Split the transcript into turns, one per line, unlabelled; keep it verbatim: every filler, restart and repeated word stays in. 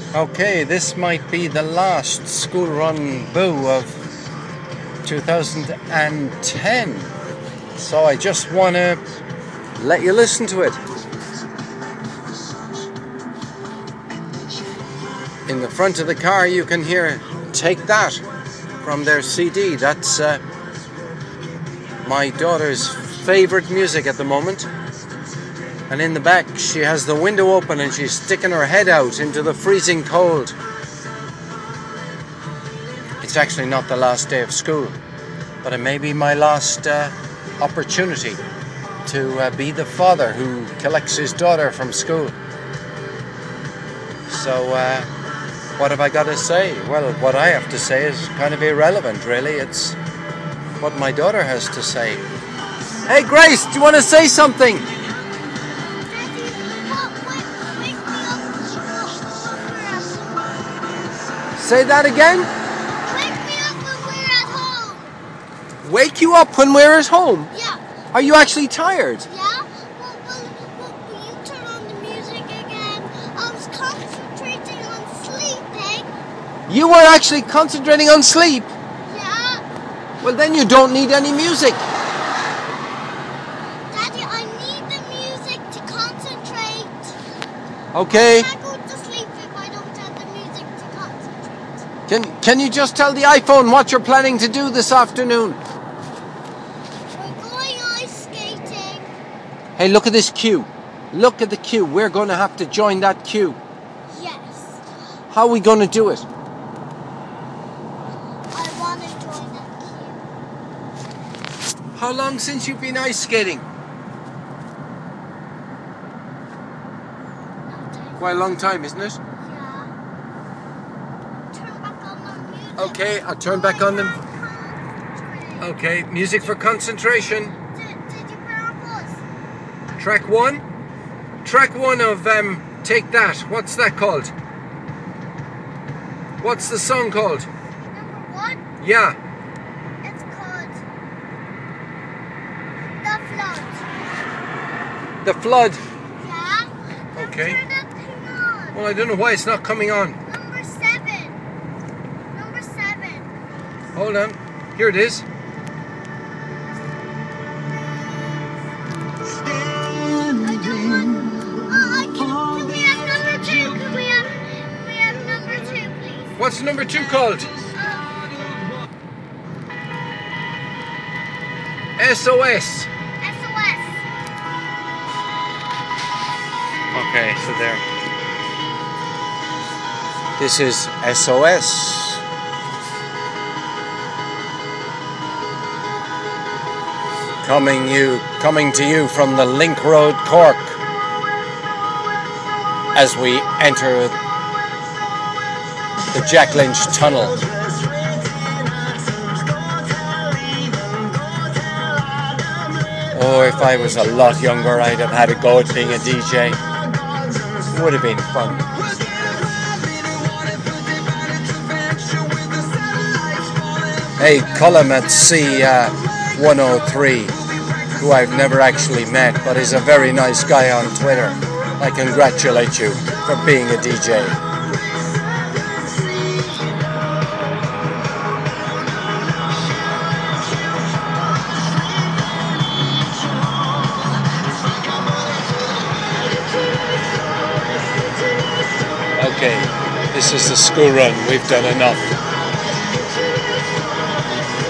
Okay, this might be the last school run boo of two thousand ten. So I just want to let you listen to it. In the front of the car you can hear Take That from their C D. That's uh, my daughter's favorite music at the moment. And in the back she has the window open and she's sticking her head out into the freezing cold. It's actually not the last day of school, but it may be my last uh, opportunity to uh, be the father who collects his daughter from school. So uh, what have I got to say? Well, what I have to say is kind of irrelevant, really. It's what my daughter has to say. Hey Grace, do you want to say something? Say that again?
Wake me up when we're at home.
Wake you up when we're at home?
Yeah.
Are you actually tired?
Yeah? Well, well, well, will you turn on the music again? I was concentrating on sleeping.
You were actually concentrating on sleep?
Yeah.
Well, then you don't need any music.
Daddy, I need the music to concentrate.
Okay.
I can't go to sleep if I don't have the music to concentrate.
Can, can you just tell the iPhone what you're planning to do this afternoon?
We're going ice skating.
Hey, look at this queue. Look at the queue. We're going to have to join that queue.
Yes.
How are we going to do it?
I want to join that queue.
How long since you've been ice skating? Quite a long time, isn't it?
Yeah. Turn back on the music.
Okay, I'll turn back on them. Okay, music for concentration.
Did, did you put on pause?
Track one? Track one of um, Take That. What's that called? What's the song called?
Number one,
Yeah.
it's called The Flood.
The Flood.
Yeah?
Okay.
Turn that thing on.
Well, I don't know why it's not coming on.
Number seven. Number seven.
Hold on. Here it is.
I don't want. Uh, can, can we have number two? Can we have, can we have number two, please?
What's number two called?
Uh,
S O S.
S O S.
Okay, so there. This is S O S. Coming you, coming to you from the Link Road, Cork, as we enter the Jack Lynch Tunnel. Oh, if I was a lot younger, I'd have had a go at being a D J. It would have been fun. Hey, Colum at C one oh three, who I've never actually met, but is a very nice guy on Twitter. I congratulate you for being a D J. Okay, this is the school run. We've done enough.